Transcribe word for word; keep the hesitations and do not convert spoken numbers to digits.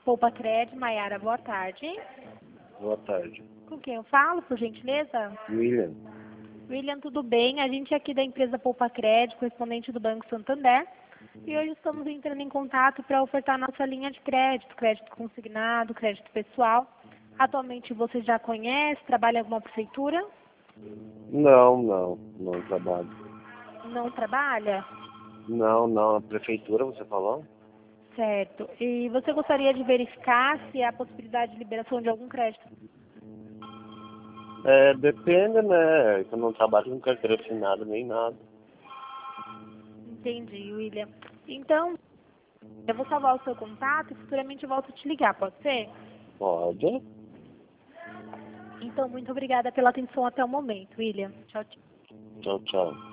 Poupa Cred, Maiara, boa tarde. Boa tarde. Com quem eu falo, por gentileza? William. William, tudo bem? A gente é aqui da empresa Poupa Cred, correspondente do Banco Santander. E hoje estamos entrando em contato para ofertar nossa linha de crédito, crédito consignado, crédito pessoal. Atualmente você já conhece, trabalha em alguma prefeitura? Não, não, não trabalho. Não trabalha? Não, não, a prefeitura você falou? Certo. E você gostaria de verificar se há possibilidade de liberação de algum crédito? É, depende, né? Eu não trabalho com carteira assinada nem nada. Entendi, William. Então, eu vou salvar o seu contato e futuramente eu volto a te ligar, pode ser? Pode. Então, muito obrigada pela atenção até o momento, William. Tchau, tchau. Tchau, tchau.